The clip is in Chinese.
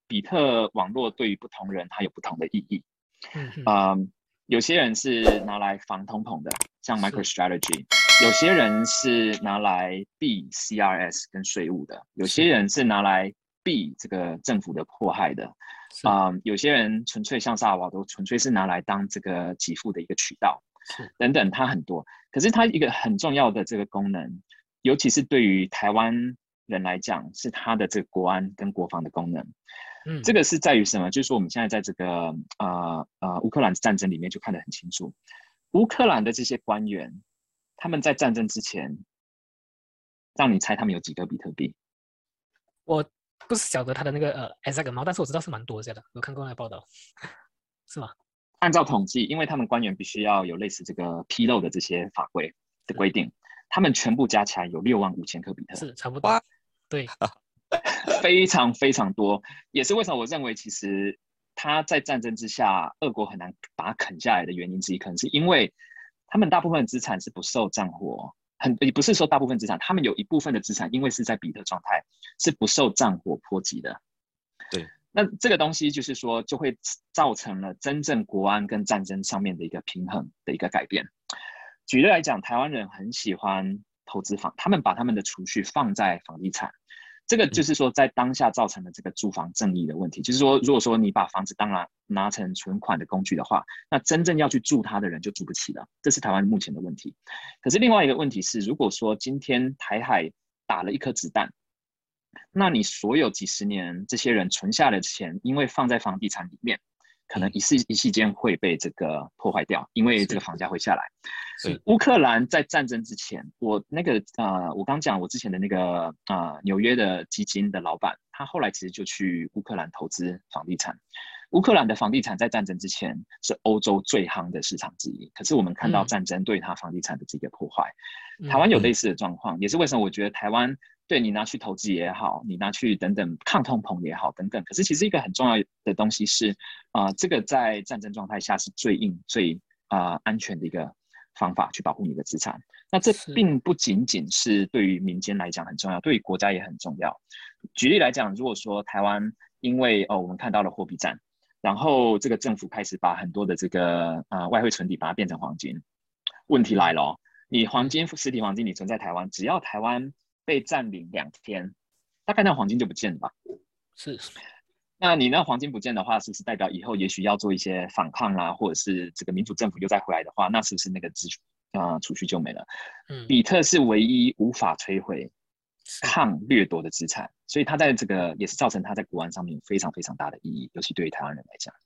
比特网络对于不同人它有不同的意义。 嗯嗯， 有些人是拿来防通膨的，像是 MicroStrategy；有些人是拿来避 CRS 跟税务的，有些是人是拿来避这个政府的迫害的。 是有些人纯粹像萨尔瓦多，纯粹是拿来当这个给付的一个渠道， 是， 等等，它很多。可是它一个很重要的这个功能，尤其是对于台湾人来讲，是它的这个国安跟国防的功能。 嗯， 这个是在于什么？就是说我们现在在这个乌克兰战争里面就看得很清楚，乌克兰的这些官员，他们在战争之前，让你猜他们有几个比特币？ 我不是晓得他的那个exact amount，但是我知道是蛮多的，有看过那个报道，是吗？ 按照统计，因为他们官员必须要有类似这个披露的这些法规的规定，他们全部加起来有65000颗比特， 是差不多，对， 非常非常多。也是为什么我认为其实他在战争之下，俄国很难把它啃下来的原因之一，可能是因为他们大部分的资产是不受战火。也不是说大部分资产，他们有一部分的资产，因为是在比特状态，是不受战火波及的。 对， 那这个东西就是说，就会造成了真正国安跟战争上面的一个平衡的一个改变。举例来讲，台湾人很喜欢投资房，他们把他们的储蓄放在房地产，这个就是说在当下造成了这个住房正义的问题。就是说，如果说你把房子当然拿成存款的工具的话，那真正要去住它的人就住不起了，这是台湾目前的问题。可是另外一个问题是，如果说今天台海打了一颗子弹，那你所有几十年这些人存下的钱，因为放在房地产里面，可能一夕间会被这个破坏掉，因为这个房价会下来。 是乌克兰在战争之前，我刚讲我之前的那个纽约的基金的老板，他后来其实就去乌克兰投资房地产。乌克兰的房地产在战争之前是欧洲最夯的市场之一，可是我们看到战争对它房地产的这个破坏，台湾有类似的状况，也是为什么我觉得台湾对你拿去投资也好，你拿去等等抗通膨也好等等，可是其实一个很重要的东西是，这个在战争状态下是最硬、最安全的一个方法去保护你的资产。那这并不仅仅是对于民间来讲很重要，对于国家也很重要。举例来讲，如果说台湾因为我们看到了货币战，然后这个政府开始把很多的这个外汇存底把它变成黄金，问题来了哦，你实体黄金你存在台湾，只要台湾被占领2天，大概那黄金就不见了吧？ 是。 那你那黄金不见的话，是不是代表以后也许要做一些反抗啦，或者是这个民主政府又再回来的话，那是不是那个储蓄就没了？比特是唯一无法摧毁抗掠夺的资产，所以它在这个也是造成它在国安上面非常非常大的意义，尤其对于台湾人来讲。